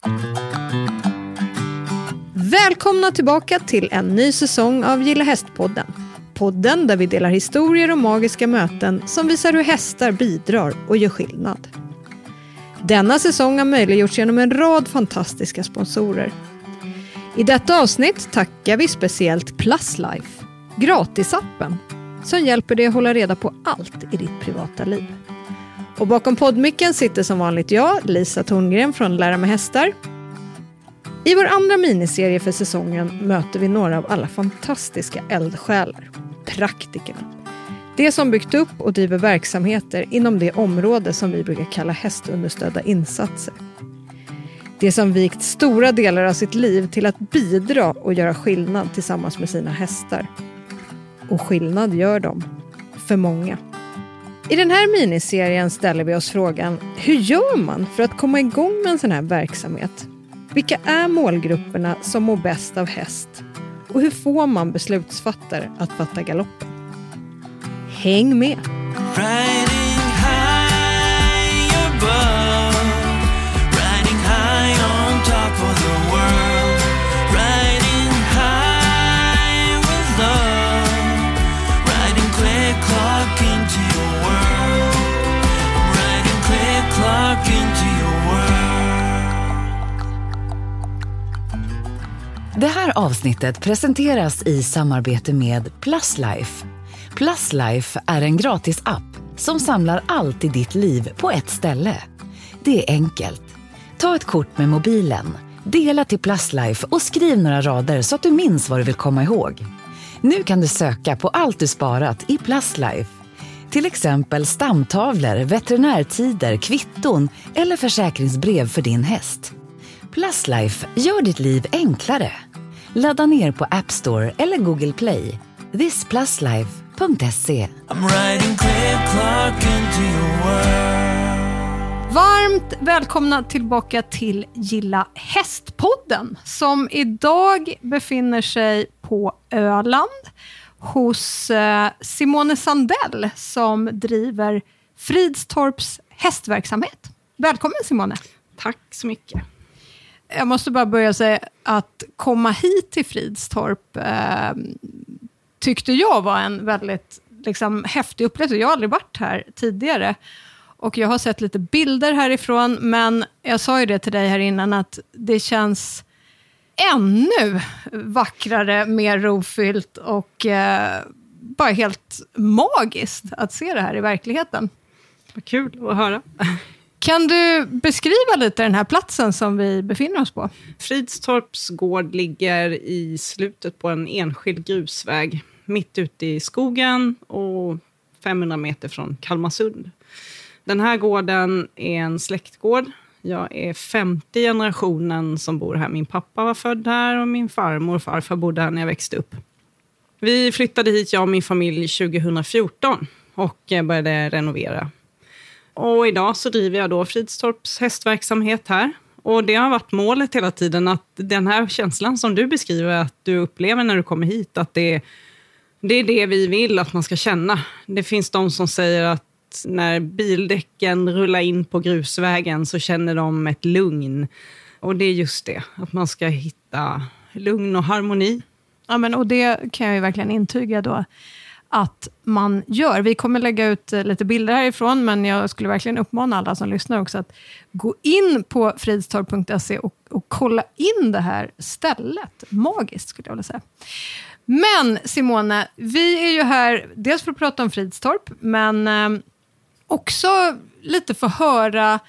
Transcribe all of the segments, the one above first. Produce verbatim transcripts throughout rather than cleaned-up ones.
Välkomna tillbaka till en ny säsong av Gilla Hästpodden. Podden där vi delar historier och magiska möten som visar hur hästar bidrar och gör skillnad. Denna säsong har möjliggjorts genom en rad fantastiska sponsorer. I detta avsnitt tackar vi speciellt Pluslife, gratisappen som hjälper dig att hålla reda på allt i ditt privata liv. Och bakom poddmicken sitter som vanligt jag, Lisa Torngren från Lära mig hästar. I vår andra miniserie för säsongen möter vi några av alla fantastiska eldsjälar, praktikerna. Det som byggt upp och driver verksamheter inom det område som vi brukar kalla hästunderstödda insatser. Det som vikt stora delar av sitt liv till att bidra och göra skillnad tillsammans med sina hästar. Och skillnad gör de för många. I den här miniserien ställer vi oss frågan, hur gör man för att komma igång med en sån här verksamhet? Vilka är målgrupperna som mår bäst av häst? Och hur får man beslutsfattare att fatta galoppen? Häng med! Riding high above, riding high on top of the world, riding high with love, riding clear clock into your world, riding clear clock into your world. Det här avsnittet presenteras i samarbete med Pluslife. Pluslife är en gratis app som samlar allt i ditt liv på ett ställe. Det är enkelt. Ta ett kort med mobilen, dela till Pluslife och skriv några rader så att du minns vad du vill komma ihåg. Nu kan du söka på allt du sparat i Pluslife. Till exempel stamtavlor, veterinärtider, kvitton eller försäkringsbrev för din häst. Pluslife gör ditt liv enklare. Ladda ner på App Store eller Google Play. this plus life punkt se. I'm riding clear clock into your world. Varmt välkomna tillbaka till Gilla Hästpodden som idag befinner sig på Öland hos eh, Simone Sandell som driver Fridstorps hästverksamhet. Välkommen Simone. Tack så mycket. Jag måste bara börja säga att komma hit till Fridstorp eh, tyckte jag var en väldigt liksom, häftig upplevelse. Jag har aldrig varit här tidigare och jag har sett lite bilder härifrån, men jag sa ju det till dig här innan att det känns ännu vackrare, mer rofyllt och eh, bara helt magiskt att se det här i verkligheten. Vad kul att höra. Kan du beskriva lite den här platsen som vi befinner oss på? Fridstorps gård ligger i slutet på en enskild grusväg mitt ute i skogen och femhundra meter från Kalmarsund. Den här gården är en släktgård. Jag är femte generationen som bor här. Min pappa var född här och min farmor och farfar bodde här när jag växte upp. Vi flyttade hit, jag och min familj, tjugohundrafjorton och började renovera. Och idag så driver jag då Fridstorps hästverksamhet här. Och det har varit målet hela tiden att den här känslan som du beskriver att du upplever när du kommer hit, att det, det är det vi vill att man ska känna. Det finns de som säger att när bildäcken rullar in på grusvägen så känner de ett lugn. Och det är just det, att man ska hitta lugn och harmoni. Ja, men och det kan jag ju verkligen intyga då att man gör. Vi kommer lägga ut lite bilder härifrån, men jag skulle verkligen uppmana alla som lyssnar också att gå in på fridstorp punkt se och, och kolla in det här stället. Magiskt skulle jag vilja säga. Men Simone, vi är ju här dels för att prata om Fridstorp, men eh, också lite för att höra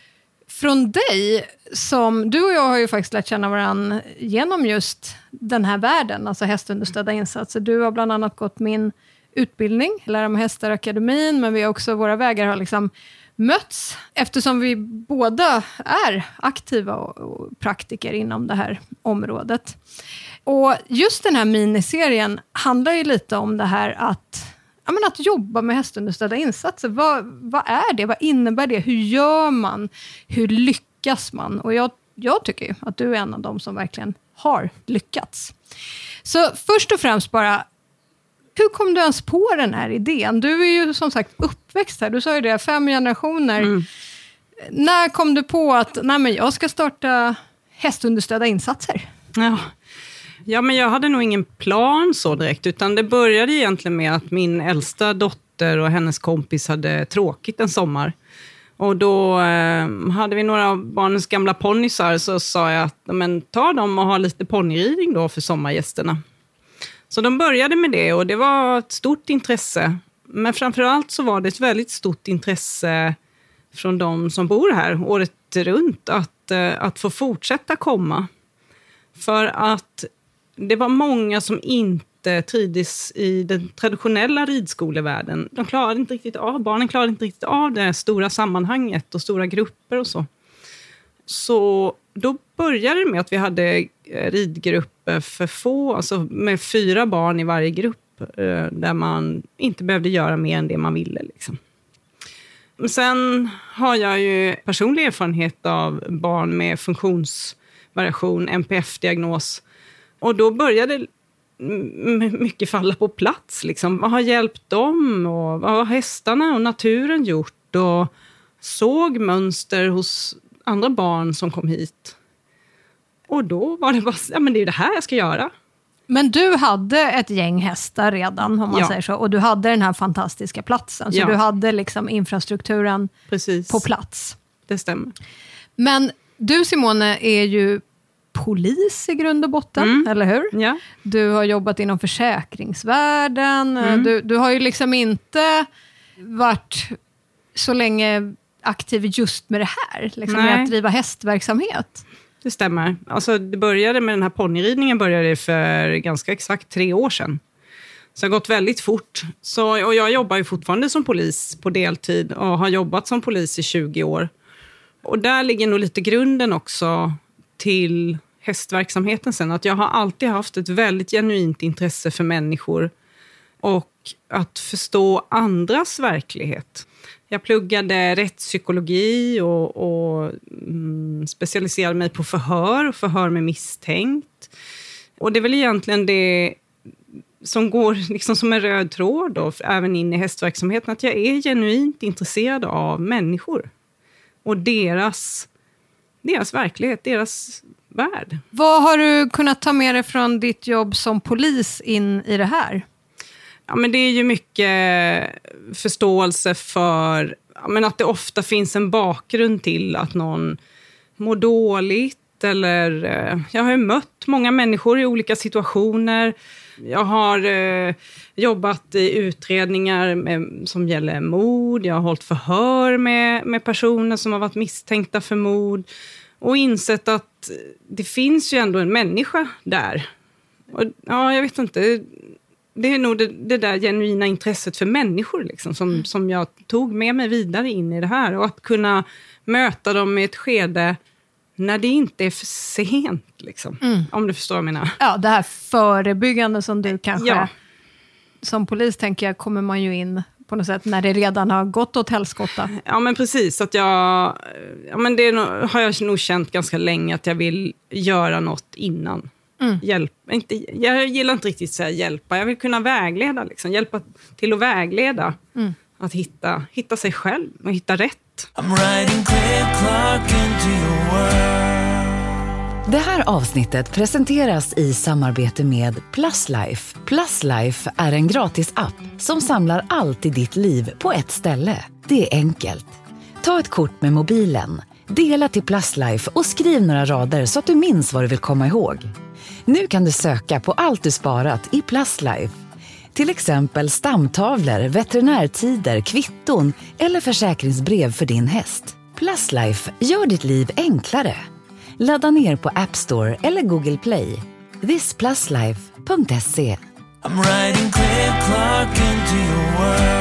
från dig som, du och jag har ju faktiskt lärt känna varandra genom just den här världen, alltså hästunderstödda insatser. Du har bland annat gått min utbildning, Lära mig hästar-akademin, men vi har också, våra vägar har liksom mötts eftersom vi båda är aktiva och, och praktiker inom det här området. Och just den här miniserien handlar ju lite om det här att, ja, men att jobba med hästunderstödda insatser. Vad, vad är det? Vad innebär det? Hur gör man? Hur lyckas man? Och jag, jag tycker ju att du är en av dem som verkligen har lyckats. Så först och främst bara, hur kom du ens på den här idén? Du är ju som sagt uppväxt här. Du sa ju det, fem generationer. Mm. När kom du på att nej, men jag ska starta hästunderstödda insatser? Ja. ja, men jag hade nog ingen plan så direkt, utan det började egentligen med att min äldsta dotter och hennes kompis hade tråkigt en sommar. Och då eh, hade vi några av barnens gamla ponnysar, så sa jag att men, ta dem och ha lite ponnyridning då för sommargästerna. Så de började med det och det var ett stort intresse. Men framförallt så var det ett väldigt stort intresse från de som bor här året runt att, eh, att få fortsätta komma. För att det var många som inte trivdes i den traditionella ridskolevärlden. De klarade inte riktigt av, barnen klarade inte riktigt av det stora sammanhanget och stora grupper och så. Så då började det med att vi hade ridgrupper för få, alltså med fyra barn i varje grupp, där man inte behövde göra mer än det man ville. Liksom. Sen har jag ju personlig erfarenhet av barn med funktionsvariation, N P F-diagnos. Och då började mycket falla på plats. Liksom. Vad har hjälpt dem? Och vad har hästarna och naturen gjort? Och såg mönster hos andra barn som kom hit. Och då var det bara, ja men det är det här jag ska göra. Men du hade ett gäng hästar redan, om man ja. säger så. Och du hade den här fantastiska platsen. Så ja. du hade liksom infrastrukturen Precis. På plats. Det stämmer. Men du, Simone, är ju polis i grund och botten, mm. eller hur? Ja. Du har jobbat inom försäkringsvärlden. Mm. Du, du har ju liksom inte varit så länge aktiv just med det här. Liksom med att driva hästverksamhet. Det stämmer. Alltså det började med den här ponnyridningen började för ganska exakt tre år sedan. Så det har gått väldigt fort. Så, och jag jobbar ju fortfarande som polis på deltid och har jobbat som polis i tjugo år. Och där ligger nog lite grunden också till hästverksamheten sen. Att jag har alltid haft ett väldigt genuint intresse för människor och att förstå andras verklighet. Jag pluggade rättspsykologi och, och mm, specialiserade mig på förhör och förhör med misstänkt. Och det är väl egentligen det som går liksom som en röd tråd då, även in i hästverksamheten, att jag är genuint intresserad av människor och deras, deras verklighet, deras värld. Vad har du kunnat ta med dig från ditt jobb som polis in i det här? Ja, men det är ju mycket förståelse för ja, men att det ofta finns en bakgrund till att någon mår dåligt. Eller, eh, jag har ju mött många människor i olika situationer. Jag har eh, jobbat i utredningar med, som gäller mord. Jag har hållit förhör med, med personer som har varit misstänkta för mord. Och insett att det finns ju ändå en människa där. Och, ja, jag vet inte. Det är nog det, det där genuina intresset för människor liksom, som, mm. som jag tog med mig vidare in i det här. Och att kunna möta dem i ett skede när det inte är för sent. Liksom, mm. Om du förstår vad jag menar. Ja, det här förebyggande som du kanske... Ja. Som polis tänker jag kommer man ju in på något sätt när det redan har gått åt helskotta. Ja, men precis. Att jag, ja, men det är nog, har jag nog känt ganska länge att jag vill göra något innan. Mm. Hjälp, inte, jag gillar inte riktigt att säga hjälpa. Jag vill kunna vägleda. Liksom. Hjälpa till att vägleda. Mm. Att hitta, hitta sig själv och hitta rätt. I'm riding clear clock into your world. Det här avsnittet presenteras i samarbete med Plus Life. Plus Life är en gratis app som samlar allt i ditt liv på ett ställe. Det är enkelt. Ta ett kort med mobilen, dela till Plus Life och skriv några rader så att du minns vad du vill komma ihåg. Nu kan du söka på allt du sparat i Plus Life. Till exempel stamtavlor, veterinärtider, kvitton eller försäkringsbrev för din häst. Plus Life gör ditt liv enklare. Ladda ner på App Store eller Google Play. this plus life punkt se. I'm riding clear clock into your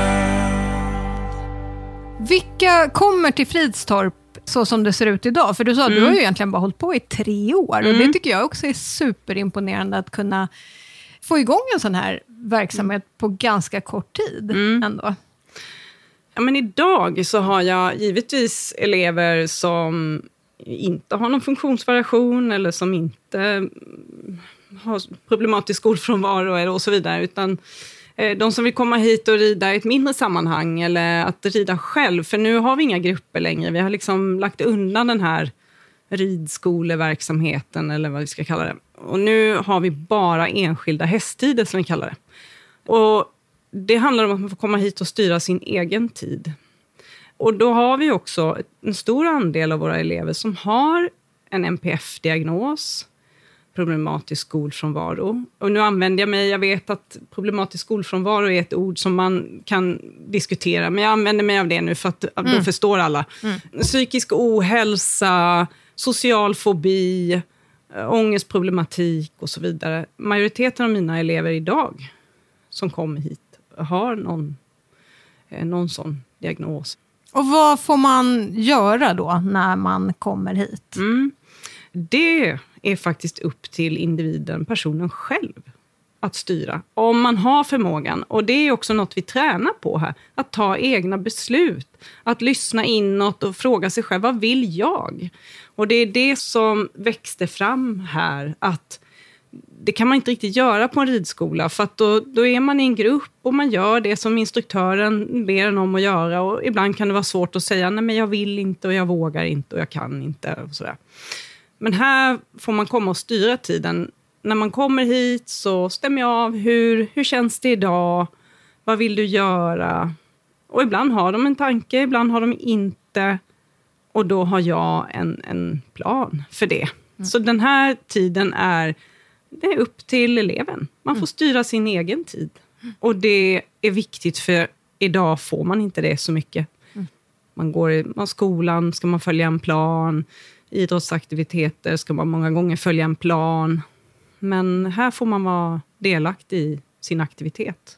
world. Vilka kommer till Fridstorp så som det ser ut idag? För du sa att mm. du har ju egentligen bara hållit på i tre år. Mm. Och det tycker jag också är superimponerande att kunna få igång en sån här verksamhet på ganska kort tid mm. ändå. Ja, men idag så har jag givetvis elever som inte har någon funktionsvariation eller som inte har problematisk skolfrånvaro och så vidare, utan de som vill komma hit och rida i ett mindre sammanhang eller att rida själv, för nu har vi inga grupper längre. Vi har liksom lagt undan den här ridskoleverksamheten eller vad vi ska kalla det. Och nu har vi bara enskilda hästtider som vi kallar det. Och det handlar om att man får komma hit och styra sin egen tid. Och då har vi också en stor andel av våra elever som har en N P F-diagnos, problematisk skolfrånvaro. Och nu använder jag mig, jag vet att problematisk skolfrånvaro är ett ord som man kan diskutera, men jag använder mig av det nu för att mm. då förstår alla. Mm. Psykisk ohälsa, social fobi, ångestproblematik och så vidare. Majoriteten av mina elever idag som kommer hit har någon, någon sån diagnos. Och vad får man göra då när man kommer hit? Mm. Det är faktiskt upp till individen, personen själv, att styra. Om man har förmågan, och det är också något vi tränar på här, att ta egna beslut. Att lyssna inåt och fråga sig själv, vad vill jag? Och det är det som växte fram här, att det kan man inte riktigt göra på en ridskola, för att då, då är man i en grupp och man gör det som instruktören ber en om att göra, och ibland kan det vara svårt att säga, nej men jag vill inte och jag vågar inte och jag kan inte och sådär. Men här får man komma och styra tiden. När man kommer hit så stämmer jag av, hur, hur känns det idag? Vad vill du göra? Och ibland har de en tanke, ibland har de inte. Och då har jag en, en plan för det. Mm. Så den här tiden är, det är upp till eleven. Man får mm. styra sin egen tid. Mm. Och det är viktigt, för idag får man inte det så mycket. Mm. Man går i man skolan, ska man följa en plan. Idrottsaktiviteter ska man många gånger följa en plan. Men här får man vara delaktig i sin aktivitet.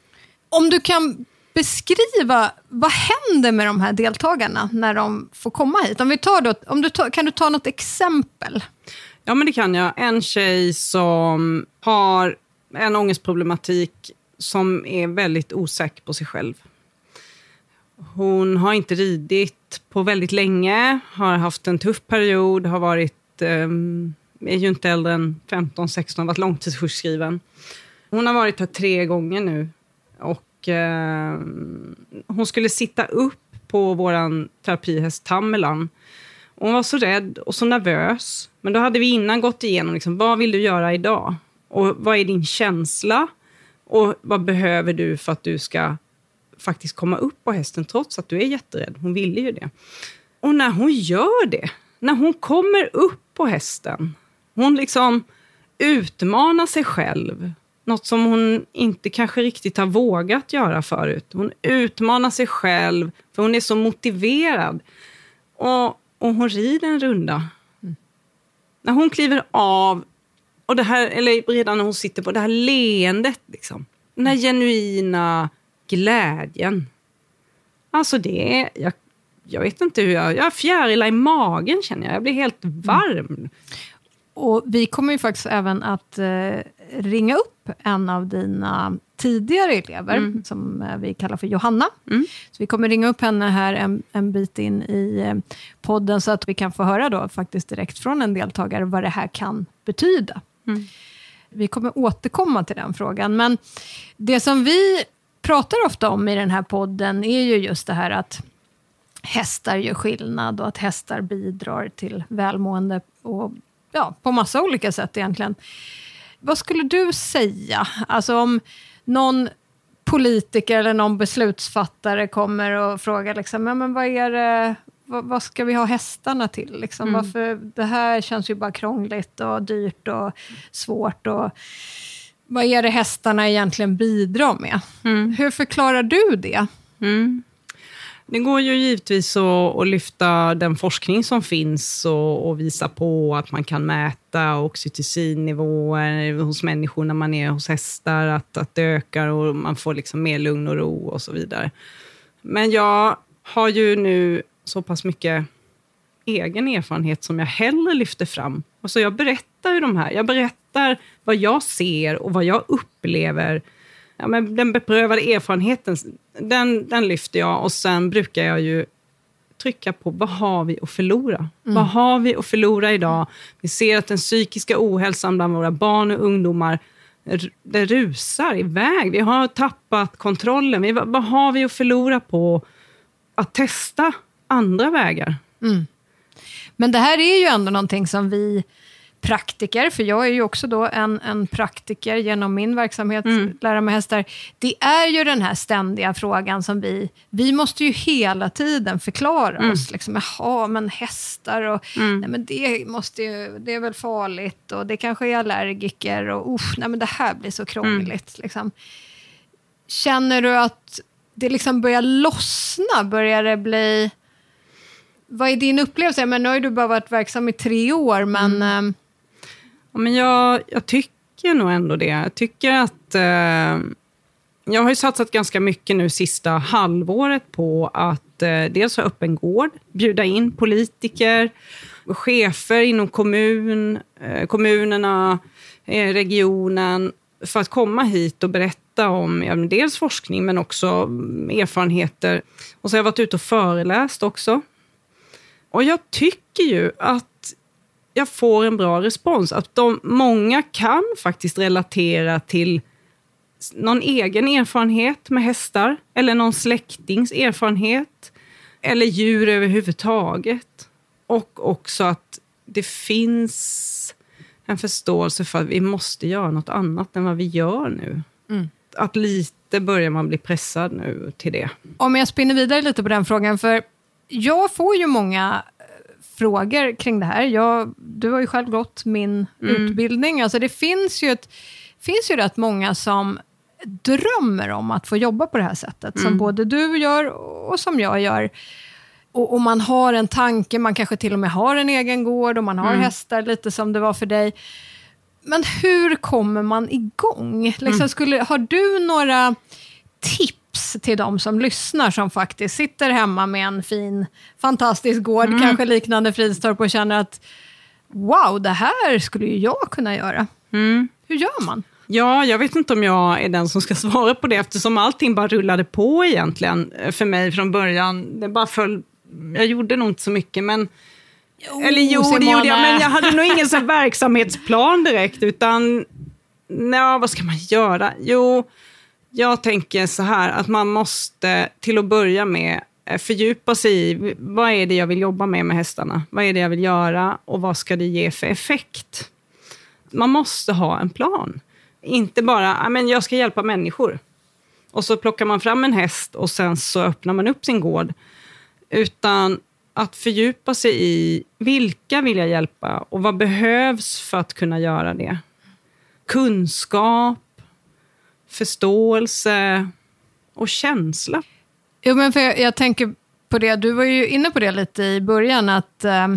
Om du kan beskriva, vad händer med de här deltagarna när de får komma hit? Om vi tar då, om du tar, kan du ta något exempel? Ja, men det kan jag. En tjej som har en ångestproblematik som är väldigt osäker på sig själv. Hon har inte ridit på väldigt länge, har haft en tuff period, har varit, eh, är ju inte äldre än femton sexton, varit långtidssjukskriven. Hon har varit här tre gånger nu, och eh, hon skulle sitta upp på våran terapihäst Tamerlan. Hon var så rädd och så nervös, men då hade vi innan gått igenom liksom, vad vill du göra idag? Och vad är din känsla? Och vad behöver du för att du ska faktiskt komma upp på hästen trots att du är jätterädd? Hon ville ju det. Och när hon gör det, när hon kommer upp på hästen, hon liksom utmanar sig själv. Något som hon inte kanske riktigt har vågat göra förut. Hon utmanar sig själv för hon är så motiverad. Och, och hon rider en runda. Mm. När hon kliver av, och det här, eller redan när hon sitter på det här leendet liksom. Den här genuina glädjen. Alltså det är, jag, jag vet inte hur jag, jag har fjärilar i magen känner jag. Jag blir helt varm. Mm. Och vi kommer ju faktiskt även att eh, ringa upp en av dina tidigare elever, mm. som eh, vi kallar för Johanna. Mm. Så vi kommer ringa upp henne här en, en bit in i eh, podden, så att vi kan få höra då faktiskt direkt från en deltagare vad det här kan betyda. Mm. Vi kommer återkomma till den frågan, men det som vi pratar ofta om i den här podden är ju just det här att hästar gör skillnad och att hästar bidrar till välmående och ja, på massa olika sätt egentligen. Vad skulle du säga? Alltså om någon politiker eller någon beslutsfattare kommer och frågar liksom, ja, men vad är det, vad, vad ska vi ha hästarna till? Liksom, mm. Varför, det här känns ju bara krångligt och dyrt och svårt. Och vad är det hästarna egentligen bidrar med? Mm. Hur förklarar du det? Mm. Det går ju givetvis att, att lyfta den forskning som finns och, och visa på att man kan mäta oxytocinnivåer hos människor när man är hos hästar, att, att det ökar och man får liksom mer lugn och ro och så vidare. Men jag har ju nu så pass mycket egen erfarenhet som jag hellre lyfter fram. Och så jag berättar ju de här, jag berättar vad jag ser och vad jag upplever. Ja, men den beprövade erfarenheten, den, den lyfter jag, och sen brukar jag ju trycka på vad har vi att förlora? Mm. Vad har vi att förlora idag? Vi ser att den psykiska ohälsan bland våra barn och ungdomar, det rusar iväg. Vi har tappat kontrollen. Vi, vad har vi att förlora på att testa andra vägar? Mm. Men det här är ju ändå någonting som vi praktiker, för jag är ju också då en, en praktiker genom min verksamhet, mm. lära mig hästar. Det är ju den här ständiga frågan som vi, vi måste ju hela tiden förklara mm. oss. Liksom, jaha, men hästar och mm. nej, men det, måste ju, det är väl farligt och det kanske är allergiker och usch, nej, men det här blir så krångligt. Mm. Liksom. Känner du att det liksom börjar lossna? Börjar det bli... Vad är din upplevelse? Men nu har du bara varit verksam i tre år, men... Mm. Ja, men jag, jag tycker nog ändå det. Jag tycker att... Eh, jag har ju satsat ganska mycket nu sista halvåret på att eh, dels ha öppen gård, bjuda in politiker, chefer inom kommun, eh, kommunerna, eh, regionen, för att komma hit och berätta om ja, dels forskning men också erfarenheter. Och så har jag varit ute och föreläst också. Och jag tycker ju att jag får en bra respons. Att de, många kan faktiskt relatera till någon egen erfarenhet med hästar. Eller någon släktings erfarenhet. Eller djur överhuvudtaget. Och också att det finns en förståelse för att vi måste göra något annat än vad vi gör nu. Mm. Att lite börjar man bli pressad nu till det. Om jag spinner vidare lite på den frågan, för jag får ju många frågor kring det här. Jag, du har ju själv gått min mm. utbildning. Alltså det finns ju, ett, finns ju rätt många som drömmer om att få jobba på det här sättet. Mm. Som både du gör och som jag gör. Och, och man har en tanke, man kanske till och med har en egen gård och man har mm. hästar lite som det var för dig. Men hur kommer man igång? Liksom mm. skulle, har du några tips till de som lyssnar som faktiskt sitter hemma med en fin, fantastisk gård, mm. kanske liknande Fridstorp och känner att wow, det här skulle ju jag kunna göra. Mm. Hur gör man? Ja, jag vet inte om jag är den som ska svara på det eftersom allting bara rullade på egentligen för mig från början. Det bara föll, jag gjorde nog inte så mycket men jo, eller jo, det gjorde jag, men jag hade nog ingen sån verksamhetsplan direkt utan nej, vad ska man göra? Jo, jag tänker så här att man måste till att börja med fördjupa sig i vad är det jag vill jobba med med hästarna? Vad är det jag vill göra och vad ska det ge för effekt? Man måste ha en plan. Inte bara, men jag ska hjälpa människor. Och så plockar man fram en häst och sen så öppnar man upp sin gård. Utan att fördjupa sig i vilka vill jag hjälpa och vad behövs för att kunna göra det. Kunskap, förståelse och känsla. Jo, men för jag, jag tänker på det, du var ju inne på det lite i början att eh,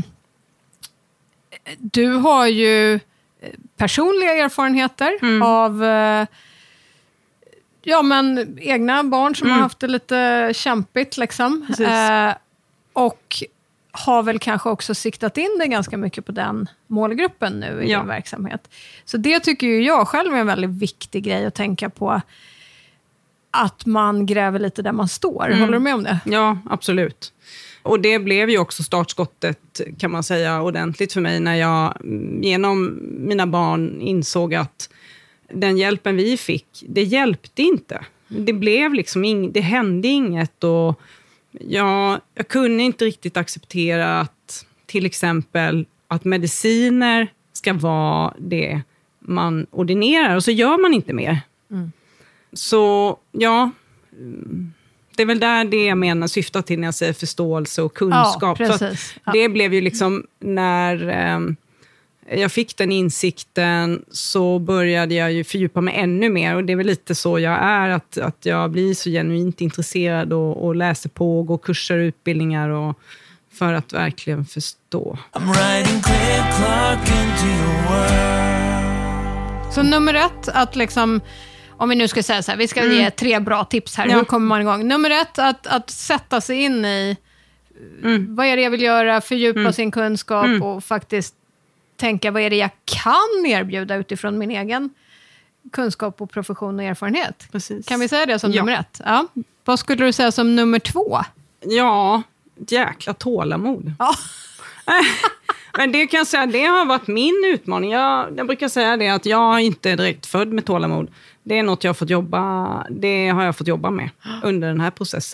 du har ju personliga erfarenheter mm. av eh, ja, men egna barn som mm. har haft det lite kämpigt liksom. Eh, och har väl kanske också siktat in det ganska mycket på den målgruppen nu i ja. din verksamhet. Så det tycker ju jag själv är en väldigt viktig grej att tänka på, att man gräver lite där man står. Mm. Håller du med om det? Ja, absolut. Och det blev ju också startskottet kan man säga ordentligt för mig när jag genom mina barn insåg att den hjälpen vi fick, det hjälpte inte. Det blev liksom ing- det hände inget och jag, jag kunde inte riktigt acceptera att till exempel att mediciner ska vara det man ordinerar och så gör man inte mer. Mm. Så ja, det är väl där det jag menar syftar till när jag säger förståelse och kunskap. Ja, så ja. Det blev ju liksom när eh, jag fick den insikten så började jag ju fördjupa mig ännu mer. Och det är väl lite så jag är, att, att jag blir så genuint intresserad och, och läser på och går kurser och utbildningar och, för att verkligen förstå. I'm riding Claire Clark into your world. Så nummer ett, att liksom... Om vi nu ska säga så här, vi ska mm. ge tre bra tips här. Ja. Hur kommer man igång? Nummer ett, att, att sätta sig in i mm. vad är det jag vill göra, fördjupa mm. sin kunskap mm. och faktiskt tänka vad är det jag kan erbjuda utifrån min egen kunskap och profession och erfarenhet. Precis. Kan vi säga det som ja. nummer ett? Ja. Vad skulle du säga som nummer två? Ja, jäkla tålamod. Ja. Men det kan jag säga, det har varit min utmaning. Jag, jag brukar säga det att jag inte är direkt född med tålamod. Det är något jag har fått jobba, det har jag fått jobba med under den här processen.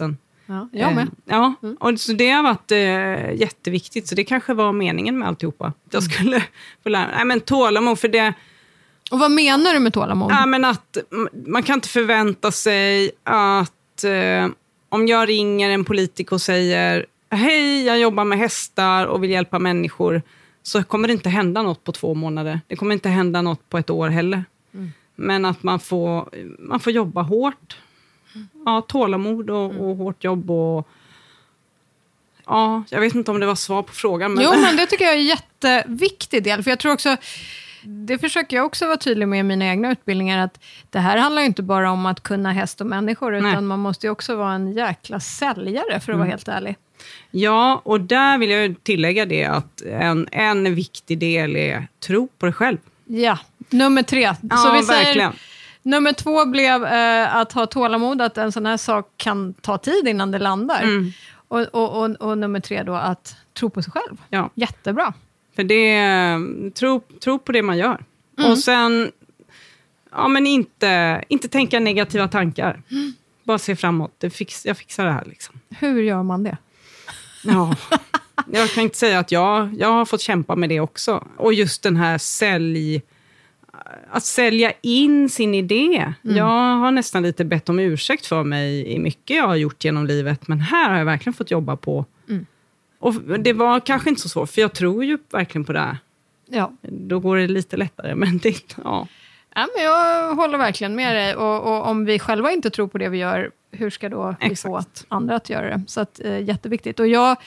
Ja, jag med. Eh, ja, mm. och så det har varit eh, jätteviktigt. Så det kanske var meningen med alltihopa. Jag skulle få lära mig. Nej, men tålamod för det. Och vad menar du med tålamod? Ja, men att man kan inte förvänta sig att eh, om jag ringer en politiker och säger hej, jag jobbar med hästar och vill hjälpa människor, så kommer det inte hända något på två månader. Det kommer inte hända något på ett år heller. Mm. Men att man får, man får jobba hårt. Ja, tålamod och, mm. och hårt jobb. Och, ja, jag vet inte om det var svar på frågan. Men... Jo, men det tycker jag är en jätteviktig del. För jag tror också, det försöker jag också vara tydlig med i mina egna utbildningar, att det här handlar ju inte bara om att kunna häst och människor, utan Nej. man måste ju också vara en jäkla säljare för att mm. vara helt ärlig. Ja, och där vill jag tillägga det att en, en viktig del är tro på dig själv. Ja, nummer tre. Ja, så vi verkligen. Säger, nummer två blev eh, att ha tålamod, att en sån här sak kan ta tid innan det landar. Mm. Och, och, och, och nummer tre då, att tro på sig själv. Ja. Jättebra. För det, tro, tro på det man gör. Mm. Och sen, ja men inte, inte tänka negativa tankar. Mm. Bara se framåt. Det fix, jag fixar det här liksom. Hur gör man det? Ja, jag kan inte säga att jag, jag har fått kämpa med det också. Och just den här sälj... Att sälja in sin idé. Mm. Jag har nästan lite bett om ursäkt för mig i mycket jag har gjort genom livet. Men här har jag verkligen fått jobba på. Mm. Och det var kanske inte så svårt, för jag tror ju verkligen på det här. Ja. Då går det lite lättare, men det... Ja. Ja, men jag håller verkligen med dig. Och, och om vi själva inte tror på det vi gör, hur ska då vi få andra att göra det? Så att, eh, jätteviktigt. Och jag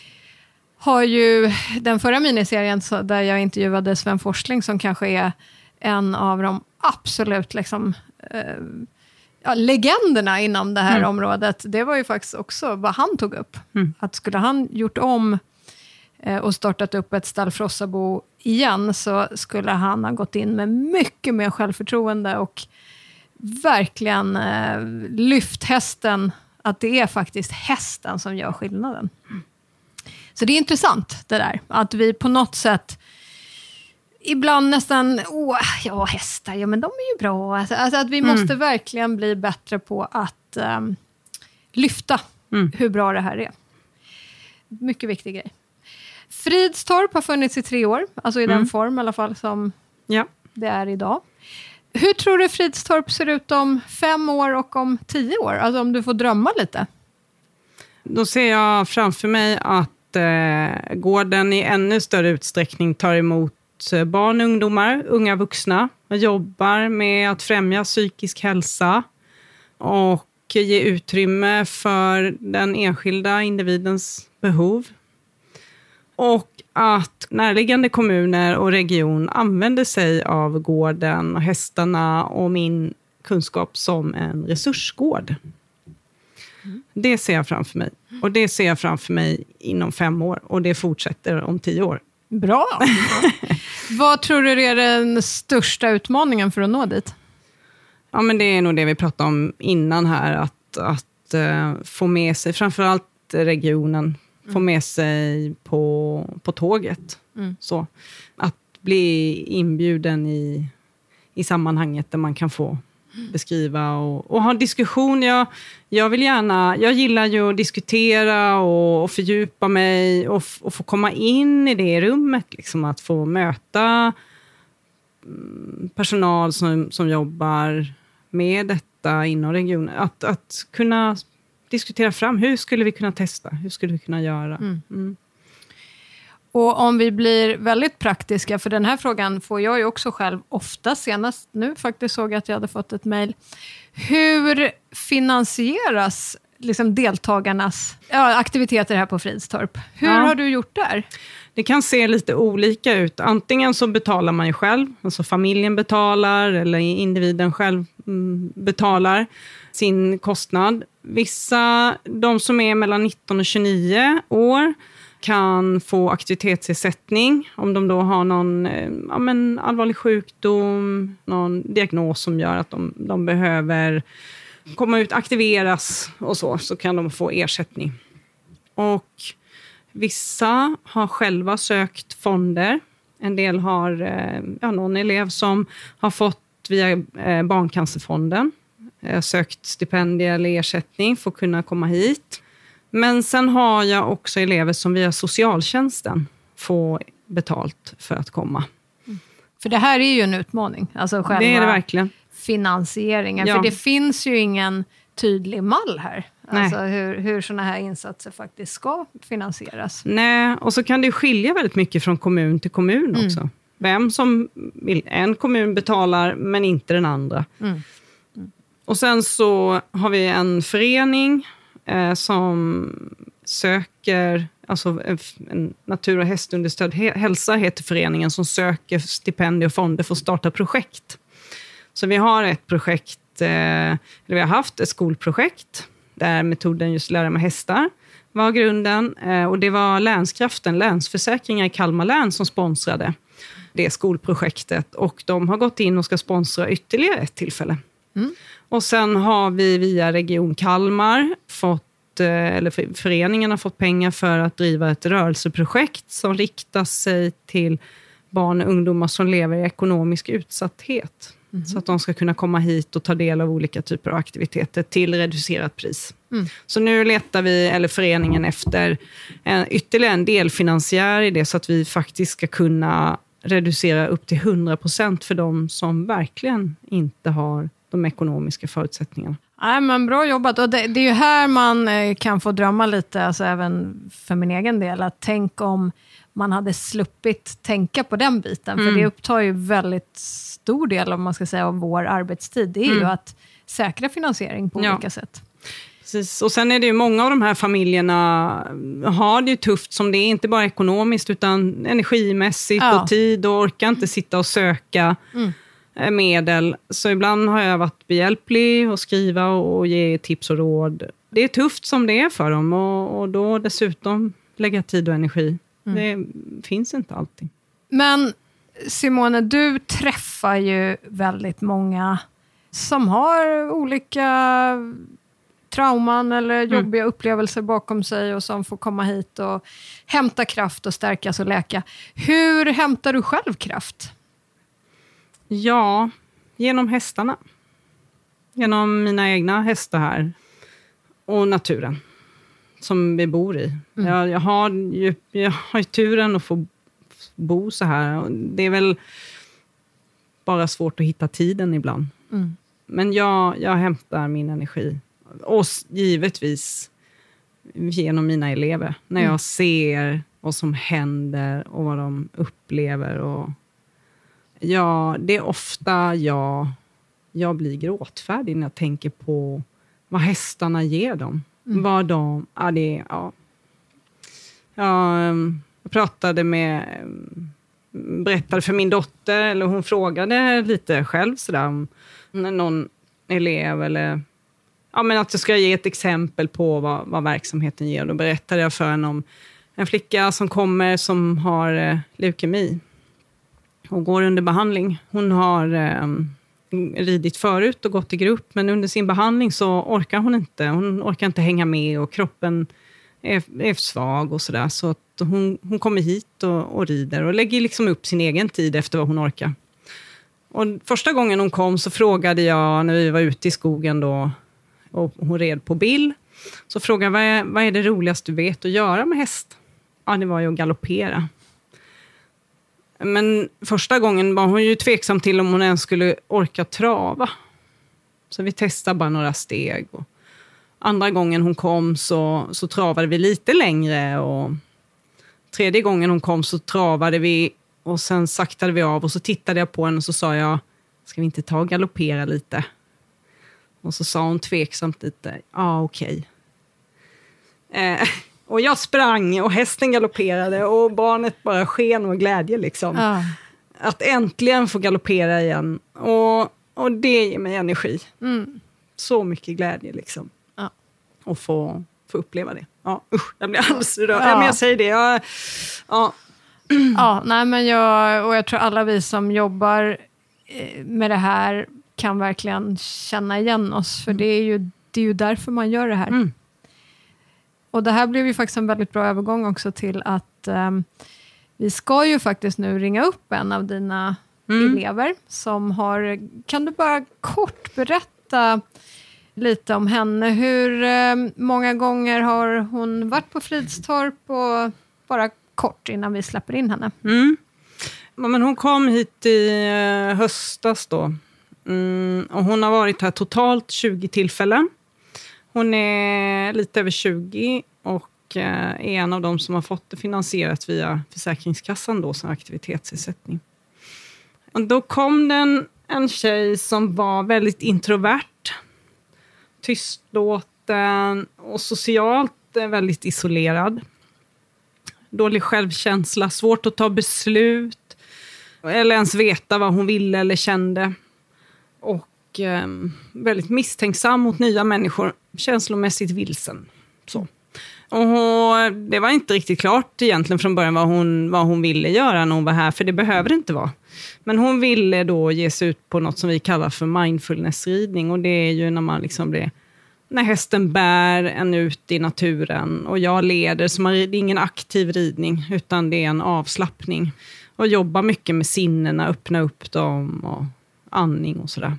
har ju den förra miniserien så, där jag intervjuade Sven Forsling, som kanske är en av de absolut liksom, eh, ja, legenderna inom det här mm. området. Det var ju faktiskt också vad han tog upp. Mm. Att skulle han gjort om eh, och startat upp ett stall Frossabo igen, så skulle han ha gått in med mycket mer självförtroende och verkligen eh, lyft hästen, att det är faktiskt hästen som gör skillnaden. Mm. Så det är intressant det där, att vi på något sätt ibland nästan, åh, ja hästar, ja men de är ju bra. Alltså, alltså att vi mm. måste verkligen bli bättre på att um, lyfta mm. hur bra det här är. Mycket viktig grej. Fridstorp har funnits i tre år, alltså i mm. den form i alla fall som ja. det är idag. Hur tror du Fridstorp ser ut om fem år och om tio år? Alltså om du får drömma lite. Då ser jag framför mig att eh, gården i ännu större utsträckning tar emot barn, ungdomar, unga vuxna. Jag jobbar med att främja psykisk hälsa och ge utrymme för den enskilda individens behov. Och att närliggande kommuner och region använder sig av gården och hästarna och min kunskap som en resursgård. Mm. Det ser jag framför mig. Och det ser jag framför mig inom fem år. Och det fortsätter om tio år. Bra! Vad tror du är den största utmaningen för att nå dit? Ja, men det är nog det vi pratade om innan här. Att, att uh, få med sig, framförallt regionen, mm. få med sig på, på tåget. Mm. Så, att bli inbjuden i, i sammanhanget där man kan få beskriva och, och ha diskussion. Jag, jag vill gärna, jag gillar ju att diskutera och, och fördjupa mig och, och få komma in i det rummet, liksom att få möta personal som, som jobbar med detta inom regionen. Att, att kunna diskutera fram, hur skulle vi kunna testa? Hur skulle vi kunna göra? Mm. Mm. Och om vi blir väldigt praktiska, för den här frågan får jag ju också själv ofta, senast nu faktiskt såg jag att jag hade fått ett mejl. Hur finansieras liksom deltagarnas ja, aktiviteter här på Fridstorp? Hur ja. har du gjort där? Det kan se lite olika ut. Antingen så betalar man ju själv, alltså familjen betalar eller individen själv betalar sin kostnad. Vissa, de som är mellan nitton och tjugonio år, kan få aktivitetsersättning om de då har någon ja, men allvarlig sjukdom, någon diagnos som gör att de, de behöver komma ut, aktiveras och så, så kan de få ersättning. Och vissa har själva sökt fonder. En del har ja, någon elev som har fått via Barncancerfonden sökt stipendier eller ersättning för att kunna komma hit. Men sen har jag också elever som via socialtjänsten får betalt för att komma. Mm. För det här är ju en utmaning. Alltså själva det är det verkligen. Finansieringen. Ja. För det finns ju ingen tydlig mall här. Nej. Alltså hur, hur sådana här insatser faktiskt ska finansieras. Nej, och så kan det skilja väldigt mycket från kommun till kommun också. Mm. Vem som vill, en kommun betalar men inte den andra. Mm. Mm. Och sen så har vi en förening eh, som söker, alltså en natur- och hästunderstödd hälsa heter föreningen, som söker stipendier och fonder för att starta projekt. Så vi har ett projekt, eh, eller vi har haft ett skolprojekt där metoden just lära med hästar var grunden. Eh, och det var Länskraften, Länsförsäkringar i Kalmar län som sponsrade det skolprojektet. Och de har gått in och ska sponsra ytterligare ett tillfälle. Mm. Och sen har vi via Region Kalmar fått, eller föreningen har fått pengar för att driva ett rörelseprojekt som riktar sig till barn och ungdomar som lever i ekonomisk utsatthet. Mm. Så att de ska kunna komma hit och ta del av olika typer av aktiviteter till reducerat pris. Mm. Så nu letar vi, eller föreningen, efter en, ytterligare en delfinansiär i det, så att vi faktiskt ska kunna reducera upp till hundra procent för de som verkligen inte har de ekonomiska förutsättningarna. Nej, men bra jobbat. Och det, det är ju här man kan få drömma lite, alltså även för min egen del, att tänk om man hade sluppit tänka på den biten. Mm. För det upptar ju väldigt stor del, om man ska säga, av vår arbetstid. Det är mm. ju att säkra finansiering på ja. olika sätt. Precis. Och sen är det ju många av de här familjerna har det ju tufft som det är, inte bara ekonomiskt utan energimässigt ja. och tid, och orkar inte sitta och söka mm. medel. Så ibland har jag varit behjälplig och skriva och ge tips och råd. Det är tufft som det är för dem, och, och då dessutom lägga tid och energi. Mm. Det finns inte alltid. Men Simone, du träffar ju väldigt många som har olika trauman eller jobbiga mm. upplevelser bakom sig och som får komma hit och hämta kraft och stärkas och läka. Hur hämtar du själv kraft? Ja, genom hästarna. Genom mina egna hästar här. Och naturen som vi bor i. Mm. Jag, jag, har ju, jag har ju turen att få bo så här. Det är väl bara svårt att hitta tiden ibland. Mm. Men jag, jag hämtar min energi. Och givetvis genom mina elever. När jag mm. ser vad som händer och vad de upplever. Och ja, det är ofta jag, jag blir gråtfärdig när jag tänker på vad hästarna ger dem. Mm. Vad de... Ja, det, ja. Jag, jag pratade med... Berättade för min dotter, eller hon frågade lite själv sådär, om någon elev eller... Ja, men att jag ska ge ett exempel på vad, vad verksamheten ger. Då berättade jag för henne om en flicka som kommer som har eh, leukemi och går under behandling. Hon har eh, ridit förut och gått i grupp, men under sin behandling så orkar hon inte. Hon orkar inte hänga med och kroppen är, är svag och sådär. Så att hon, hon kommer hit och, och rider och lägger liksom upp sin egen tid efter vad hon orkar. Och första gången hon kom så frågade jag, när vi var ute i skogen då, och hon red på Bill, så frågade jag, vad är, vad är det roligaste du vet att göra med häst? Ja, det var ju att galoppera. Men första gången var hon ju tveksam till om hon ens skulle orka trava. Så vi testade bara några steg. Och andra gången hon kom så, så travade vi lite längre. Och tredje gången hon kom så travade vi och sen saktade vi av. Och så tittade jag på henne och så sa jag, ska vi inte ta och galoppera lite? Och så sa hon tveksamt lite, ja ah, okej. Okay. Eh, och jag sprang och hästen galopperade och barnet bara sken och glädje liksom. Ah. Att äntligen få galoppera igen. Och, och det ger mig energi. Mm. Så mycket glädje liksom. Ah. Och få, få uppleva det. Ja, usch, jag blir alldeles rörd. Ja. Ja, men jag säger det. Jag, ja. ja, nej men jag, och jag tror alla vi som jobbar med det här kan verkligen känna igen oss. För mm. det, är ju, det är ju därför man gör det här. Mm. Och det här blev ju faktiskt en väldigt bra övergång också till att um, vi ska ju faktiskt nu ringa upp en av dina mm. elever som har... Kan du bara kort berätta lite om henne. Hur eh, många gånger har hon varit på Fridstorp, och bara kort innan vi släpper in henne? Mm. Men hon kom hit i eh, höstas då. Mm, och hon har varit här totalt tjugo tillfällen. Hon är lite över tjugo och eh, är en av dem som har fått det finansierat via Försäkringskassan då, som aktivitetsersättning. Och då kom den en tjej som var väldigt introvert, tystlåten och socialt väldigt isolerad. Dålig självkänsla, svårt att ta beslut eller ens veta vad hon ville eller kände. Och eh, väldigt misstänksam mot nya människor, känslomässigt vilsen. Så. Och det var inte riktigt klart egentligen från början vad hon, vad hon ville göra när hon var här, för det behöver det inte vara. Men hon ville då ge sig ut på något som vi kallar för mindfulness-ridning, och det är ju när man liksom blir, när hästen bär en ut i naturen och jag leder, så man, det är ingen aktiv ridning utan det är en avslappning. Och jobba mycket med sinnena, öppna upp dem och andning och sådär.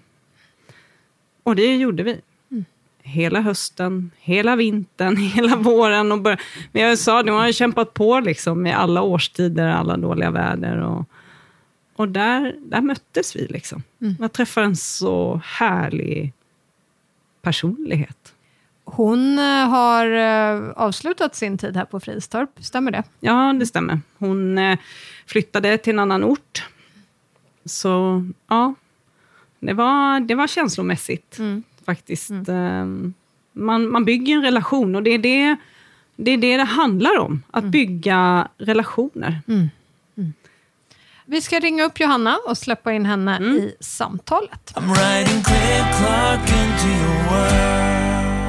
Och det gjorde vi. Mm. Hela hösten, hela vintern, hela våren. Och bör- Men jag sa, de har ju kämpat på liksom med alla årstider, alla dåliga väder. Och, och där, där möttes vi liksom. Mm. Jag träffade en så härlig personlighet. Hon har avslutat sin tid här på Fridstorp, stämmer det? Ja, det stämmer. Hon flyttade till en annan ort. Så ja, det var, det var känslomässigt mm. faktiskt. Mm. Man, man bygger en relation, och det är det det, är det, det handlar om. Att mm. bygga relationer. Mm. Mm. Vi ska ringa upp Johanna och släppa in henne mm. i samtalet. I'm riding clear clock into your world.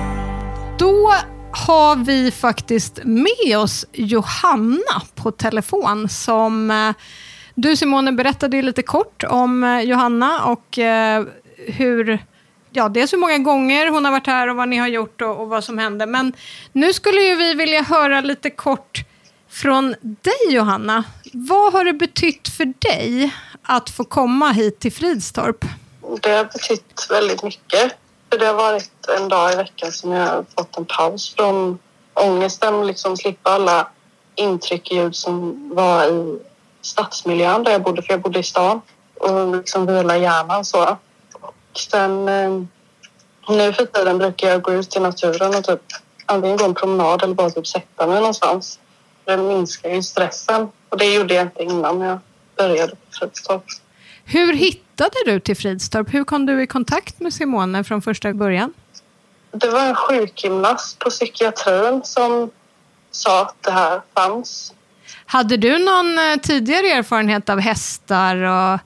Då har vi faktiskt med oss Johanna på telefon, som du, Simone, berättade lite kort om Johanna och hur, ja, dels hur många gånger hon har varit här och vad ni har gjort och, och vad som hände. Men nu skulle ju vi vilja höra lite kort från dig, Johanna. Vad har det betytt för dig att få komma hit till Fridstorp? Det har betytt väldigt mycket. För det har varit en dag i veckan som jag har fått en paus från ångesten. Liksom slippa alla intryck och ljud som var i stadsmiljön där jag bodde. För jag bodde i stan. Och liksom vila hjärnan så. Och sen nu för tiden brukar jag gå ut i naturen och typ antingen gå en promenad eller bara typ sätta mig någonstans. Det minskar ju stressen. Och det gjorde jag inte innan jag började på Fridstorp. Hur hittade du till Fridstorp? Hur kom du i kontakt med Simone från första början? Det var en sjukgymnast på psykiatrin som sa att det här fanns. Hade du någon tidigare erfarenhet av hästar? Och...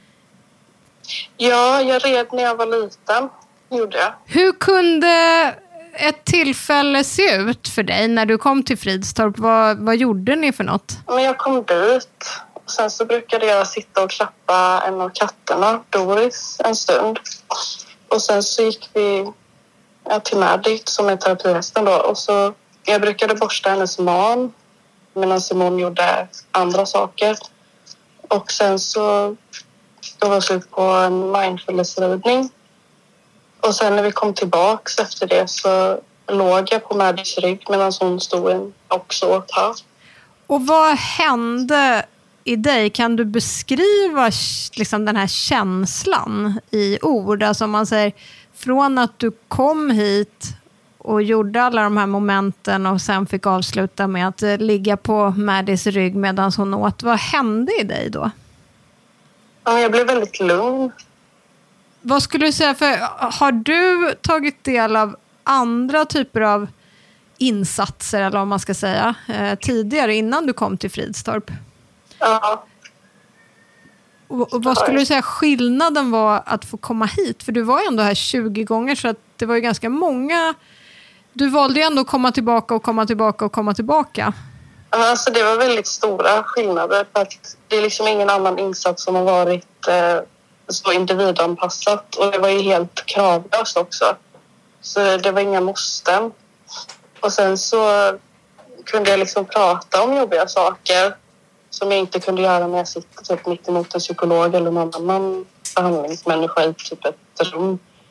Ja, jag red när jag var liten. Gjorde jag. Hur kunde ett tillfälle se ut för dig när du kom till Fridstorp? Vad, vad gjorde ni för något? Men jag kom dit. Sen så brukade jag sitta och klappa en av katterna, Doris, en stund. Och sen så gick vi ja, till Madit som är terapihästen då. Och så, jag brukade borsta hennes man medan Simon gjorde andra saker. Och sen så då var det slut på en mindfulness-ridning. Och sen när vi kom tillbaks efter det så låg jag på Madits rygg medan hon stod också åt här. Och vad hände i dig? Kan du beskriva liksom den här känslan i ord? Alltså om man säger från att du kom hit och gjorde alla de här momenten och sen fick avsluta med att ligga på Maddys rygg medan hon åt. Vad hände i dig då? Ja, jag blev väldigt lugn. Vad skulle du säga, för har du tagit del av andra typer av insatser eller vad man ska säga tidigare innan du kom till Fridstorp? Ja. Och, och vad skulle du säga skillnaden var att få komma hit? För du var ju ändå här tjugo gånger, så att det var ju ganska många. Du valde ju ändå att komma tillbaka och komma tillbaka och komma tillbaka. Alltså det var väldigt stora skillnader. För att det är liksom ingen annan insats som har varit eh, så individanpassat. Och det var ju helt kravlöst också. Så det var inga måsten. Och sen så kunde jag liksom prata om jobbiga saker som jag inte kunde göra när jag sitter typ mitt emot en psykolog eller någon annan behandlingsmänniska i typ ett rum.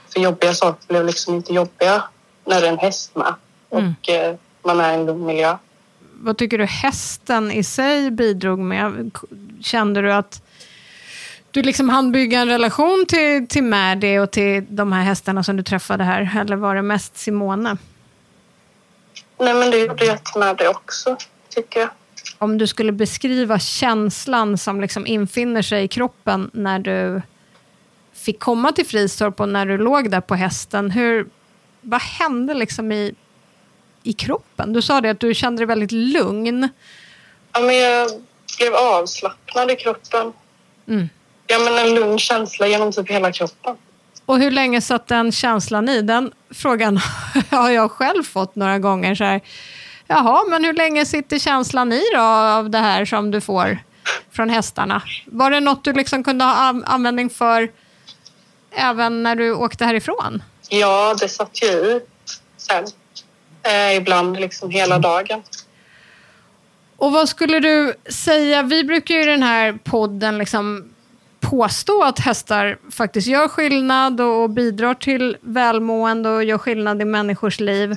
För jobbiga saker blev liksom inte jobbiga när det är en häst med. Mm. Och eh, man är i en lugn miljö. Vad tycker du hästen i sig bidrog med? Kände du att du liksom hann bygga en relation till, till Maddie och till de här hästarna som du träffade här? Eller var det mest Simone? Nej, men det gjorde jag med det också, tycker jag. Om du skulle beskriva känslan som liksom infinner sig i kroppen när du fick komma till Fristorp och när du låg där på hästen. Hur, vad hände liksom i, i kroppen? Du sa det att du kände dig väldigt lugn. Ja, men jag blev avslappnad i kroppen. Mm. Ja, men en lugn känsla genom typ hela kroppen. Och hur länge satt den känslan i? Den frågan har jag själv fått några gånger. Så här, jaha, men hur länge sitter känslan i då av det här som du får från hästarna? Var det något du liksom kunde ha användning för även när du åkte härifrån? Ja, det satt ju i sen. Eh, ibland liksom hela dagen. Och vad skulle du säga? Vi brukar ju i den här podden liksom påstå att hästar faktiskt gör skillnad och bidrar till välmående och gör skillnad i människors liv.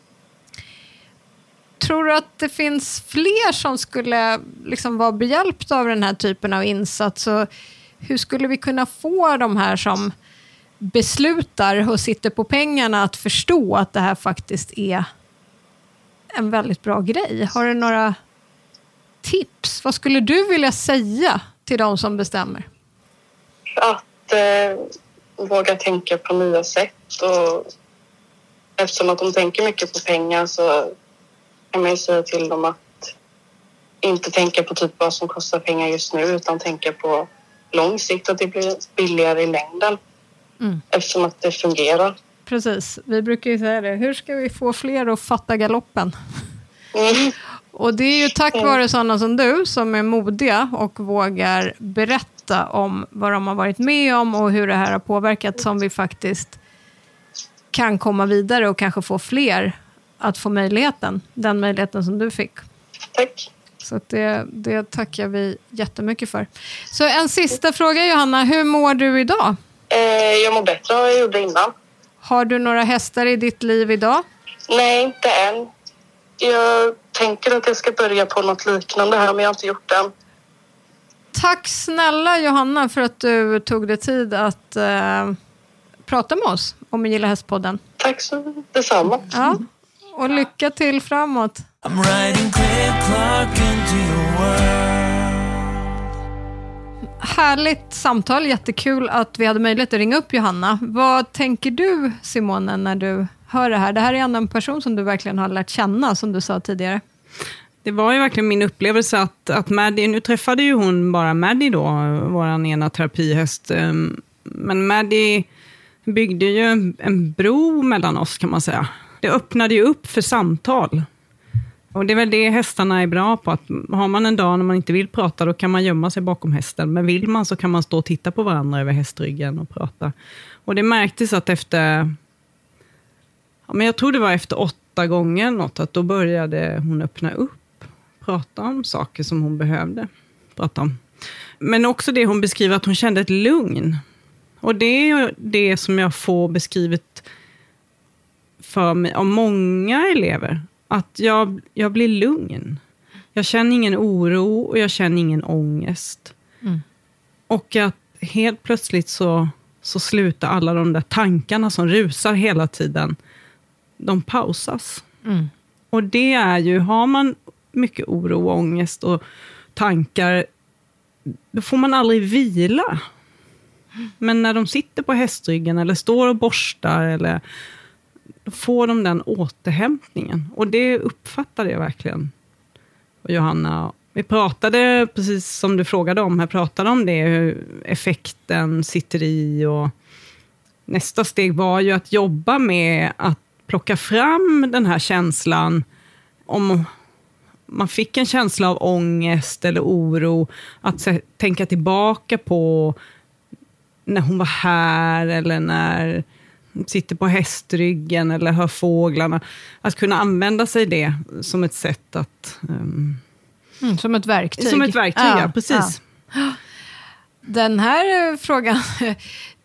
Tror du att det finns fler som skulle liksom vara behjälpta av den här typen av insats? Och hur skulle vi kunna få de här som beslutar och sitter på pengarna att förstå att det här faktiskt är en väldigt bra grej? Har du några tips? Vad skulle du vilja säga till de som bestämmer? Att eh, våga tänka på nya sätt. Och eftersom att de tänker mycket på pengar så kan man ju säga till dem att inte tänka på typ vad som kostar pengar just nu utan tänka på lång sikt att det blir billigare i längden. Mm. Eftersom att det fungerar. Precis, vi brukar ju säga det. Hur ska vi få fler att fatta galoppen? Mm. Och det är ju tack vare sådana som du som är modiga och vågar berätta om vad de har varit med om och hur det här har påverkat som vi faktiskt kan komma vidare och kanske få fler att få möjligheten. Den möjligheten som du fick. Tack. Så att det, det tackar vi jättemycket för. Så en sista fråga, Johanna. Hur mår du idag? Eh, jag mår bättre än vad jag gjorde innan. Har du några hästar i ditt liv idag? Nej, inte än. Jag tänker att jag ska börja på något liknande här, men jag har inte gjort det än. Tack snälla Johanna för att du tog dig tid att uh, prata med oss om Gilla hästpodden. Tack så detsamma. Ja, och lycka till framåt. I'm riding Craig Clark into your world. Härligt samtal, jättekul att vi hade möjlighet att ringa upp Johanna. Vad tänker du, Simone, när du hör det här? Det här är en person som du verkligen har lärt känna, som du sa tidigare. Det var ju verkligen min upplevelse att, att Maddie, nu träffade ju hon bara Maddie då, våran ena terapihäst. Men Maddie byggde ju en, en bro mellan oss, kan man säga. Det öppnade ju upp för samtal. Och det är väl det hästarna är bra på, att har man en dag när man inte vill prata, då kan man gömma sig bakom hästen. Men vill man så kan man stå och titta på varandra över hästryggen och prata. Och det märktes att efter, ja, men jag tror det var efter åtta gånger något, att då började hon öppna upp, prata om saker som hon behövde prata om. Men också det hon beskriver, att hon kände ett lugn. Och det är det som jag får beskrivet för mig av många elever. Att jag, jag blir lugn. Jag känner ingen oro och jag känner ingen ångest. Mm. Och att helt plötsligt så, så slutar alla de där tankarna som rusar hela tiden. De pausas. Mm. Och det är ju, har man mycket oro och ångest och tankar, då får man aldrig vila. Men när de sitter på hästryggen eller står och borstar, eller, då får de den återhämtningen. Och det uppfattade jag verkligen. Och Johanna, vi pratade, precis som du frågade om, här pratade om det, hur effekten sitter i. Och nästa steg var ju att jobba med att plocka fram den här känslan. Om man fick en känsla av ångest eller oro, att se, tänka tillbaka på när hon var här, eller när hon sitter på hästryggen eller hör fåglarna. Att kunna använda sig det som ett sätt att... Um, mm, som ett verktyg. Som ett verktyg, ja, ja precis. Ja. Den här frågan...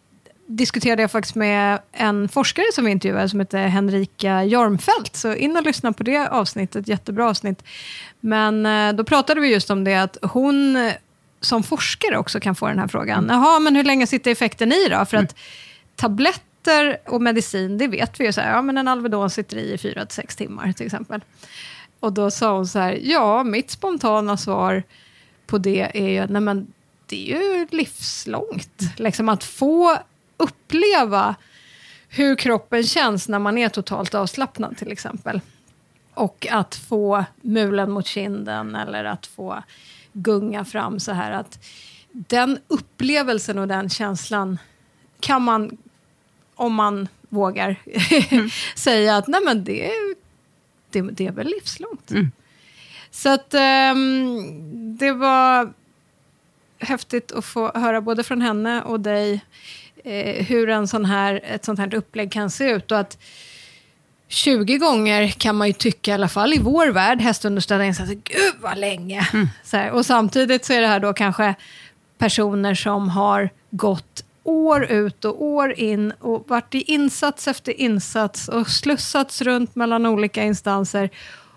diskuterade jag faktiskt med en forskare som vi intervjuade som heter Henrika Jormfelt. Så in och lyssna på det avsnittet, jättebra avsnitt. Men eh, då pratade vi just om det att hon som forskare också kan få den här frågan. Mm. Jaha, men hur länge sitter effekten i då? För mm. att tabletter och medicin, det vet vi ju så här, ja men en Alvedon sitter i fyra till sex timmar till exempel. Och då sa hon så här, ja mitt spontana svar på det är ju, nej men det är ju livslångt. Liksom att få uppleva hur kroppen känns när man är totalt avslappnad till exempel. Och att få mulen mot kinden eller att få gunga fram så här. Att den upplevelsen och den känslan kan man, om man vågar, mm. säga att nej men det, det, det är väl livslångt. Mm. Så att um, det var häftigt att få höra både från henne och dig eh, hur en sån här, ett sånt här upplägg kan se ut. Och att tjugo gånger kan man ju tycka, i alla fall i vår värld, hästunderstödda insatser, gud vad länge. Mm. Så här, och samtidigt så är det här då kanske personer som har gått år ut och år in och varit i insats efter insats och slussats runt mellan olika instanser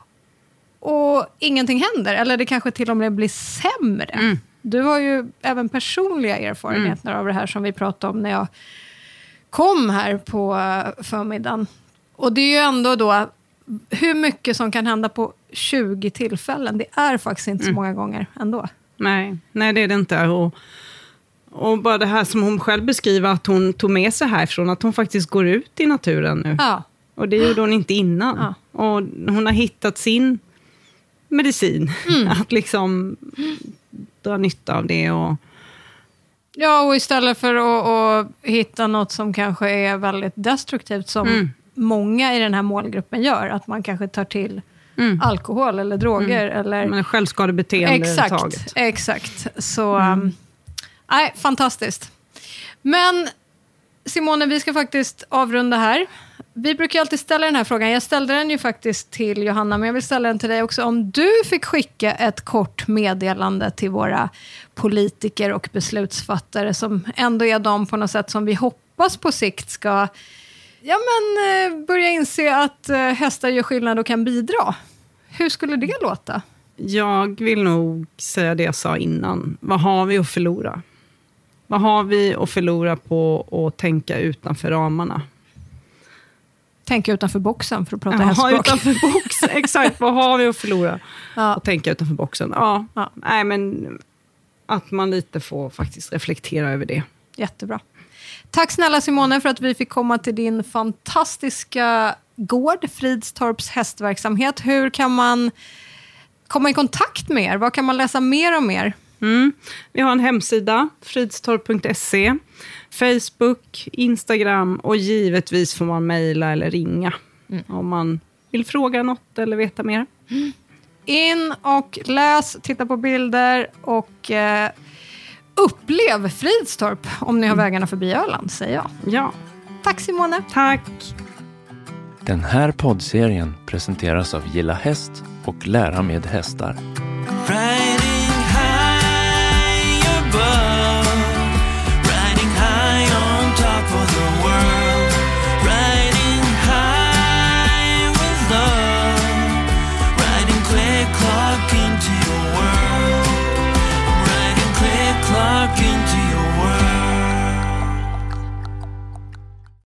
och ingenting händer. Eller det kanske till och med blir sämre. Mm. Du har ju även personliga erfarenheter mm. av det här som vi pratade om när jag kom här på förmiddagen. Och det är ju ändå då hur mycket som kan hända på tjugo tillfällen. Det är faktiskt inte mm. så många gånger ändå. Nej, nej det är det inte. Och, och bara det här som hon själv beskriver att hon tog med sig härifrån. Att hon faktiskt går ut i naturen nu. Ja. Och det gjorde hon inte innan. Ja. Och hon har hittat sin medicin. Mm. Att liksom dra nytta av det och... Ja, och istället för att, att hitta något som kanske är väldigt destruktivt som mm. många i den här målgruppen gör. Att man kanske tar till mm. alkohol eller droger. Mm. Eller... Men självskadebeteende exakt, exakt. Så, mm. nej, fantastiskt. Men Simone, vi ska faktiskt avrunda här. Vi brukar alltid ställa den här frågan. Jag ställde den ju faktiskt till Johanna, men jag vill ställa den till dig också. Om du fick skicka ett kort meddelande till våra politiker och beslutsfattare som ändå är de på något sätt som vi hoppas på sikt ska ja, men, börja inse att hästar gör skillnad och kan bidra. Hur skulle det låta? Jag vill nog säga det jag sa innan. Vad har vi att förlora? Vad har vi att förlora på att tänka utanför ramarna? Tänka utanför boxen för att prata ja, hästspråk. Utanför boxen, exakt. Vad har vi att förlora? Ja. Och tänka utanför boxen. Ja. ja, nej men att man lite får faktiskt reflektera över det. Jättebra. Tack snälla Simone för att vi fick komma till din fantastiska gård, Fridstorps hästverksamhet. Hur kan man komma i kontakt med er? Vad kan man läsa mer om er? Mm. Vi har en hemsida, fridstorp punkt se, Facebook, Instagram och givetvis får man mejla eller ringa mm. om man vill fråga något eller veta mer. Mm. In och läs, titta på bilder och eh, upplev Fridstorp om ni har mm. vägarna förbi Öland, säger jag. Ja. Tack Simone. Tack. Den här poddserien presenteras av Gilla Häst och Lära med hästar. Right.